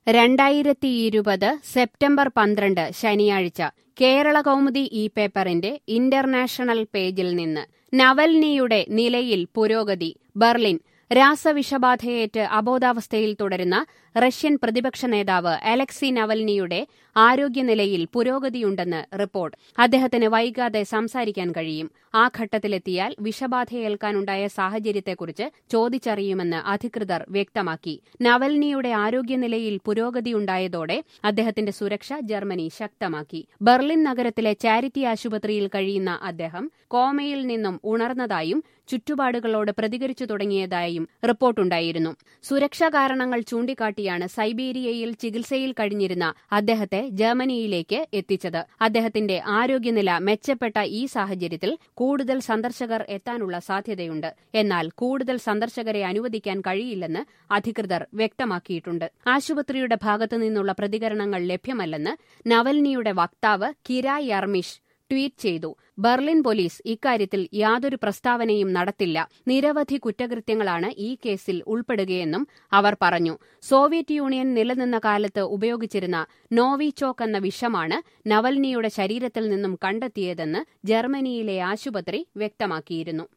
2020 September 12 ശനിയാഴ്ച കേരള കൗമുദി ഈ പേപ്പറിന്റെ ഇന്റർനാഷണൽ പേജിൽ നിന്ന് നവൽനിയുടെ നിലയിൽ പുരോഗതി. ബെർലിൻ. രാസവിഷബാധയേറ്റ് അബോധാവസ്ഥയിൽ തുടരുന്ന റഷ്യൻ പ്രതിപക്ഷ നേതാവ് അലക്സി നവൽനിയുടെ ആരോഗ്യനിലയിൽ പുരോഗതിയുണ്ടെന്ന് റിപ്പോർട്ട്. അദ്ദേഹത്തിന് വൈകാതെ സംസാരിക്കാൻ കഴിയും. ആ ഘട്ടത്തിലെത്തിയാൽ വിഷബാധയേൽക്കാനുണ്ടായ സാഹചര്യത്തെക്കുറിച്ച് ചോദിച്ചറിയുമെന്ന് അധികൃതർ വ്യക്തമാക്കി. നവൽനിയുടെ ആരോഗ്യനിലയിൽ പുരോഗതിയുണ്ടായതോടെ അദ്ദേഹത്തിന്റെ സുരക്ഷ ജർമ്മനി ശക്തമാക്കി. ബെർലിൻ നഗരത്തിലെ ചാരിറ്റി ആശുപത്രിയിൽ കഴിയുന്ന അദ്ദേഹം കോമയിൽ നിന്നും ഉണർന്നതായും ചുറ്റുപാടുകളോട് പ്രതികരിച്ചു തുടങ്ങിയതായും റിപ്പോർട്ടുണ്ടായിരുന്നു. സുരക്ഷാ കാരണങ്ങൾ ചൂണ്ടിക്കാട്ടിയാണ് സൈബീരിയയിൽ ചികിത്സയിൽ കഴിഞ്ഞിരുന്ന അദ്ദേഹത്തെ ജർമ്മനിയിലേക്ക് എത്തിച്ചത്. അദ്ദേഹത്തിന്റെ ആരോഗ്യനില മെച്ചപ്പെട്ട ഈ സാഹചര്യത്തിൽ കൂടുതൽ സന്ദർശകർ എത്താനുള്ള സാധ്യതയുണ്ട്. എന്നാൽ കൂടുതൽ സന്ദർശകരെ അനുവദിക്കാൻ കഴിയില്ലെന്ന് അധികൃതർ വ്യക്തമാക്കിയിട്ടുണ്ട്. ആശുപത്രിയുടെ ഭാഗത്തുനിന്നുള്ള പ്രതികരണങ്ങൾ ലഭ്യമല്ലെന്ന് നവൽനിയുടെ വക്താവ് കിര യർമിഷ് ട്വീറ്റ് ചെയ്തു. ബെർലിൻ പോലീസ് ഇക്കാര്യത്തിൽ യാതൊരു പ്രസ്താവനയും നടത്തില്ല. നിരവധി കുറ്റകൃത്യങ്ങളാണ് ഈ കേസിൽ ഉൾപ്പെടുകയെന്നും അവർ പറഞ്ഞു. സോവിയറ്റ് യൂണിയൻ നിലനിന്ന കാലത്ത് ഉപയോഗിച്ചിരുന്ന നോവിചോക്ക് എന്ന വിഷമാണ് നവൽനിയുടെ ശരീരത്തിൽ നിന്നും കണ്ടെത്തിയതെന്ന് ജർമ്മനിയിലെ ആശുപത്രി വ്യക്തമാക്കിയിരുന്നു.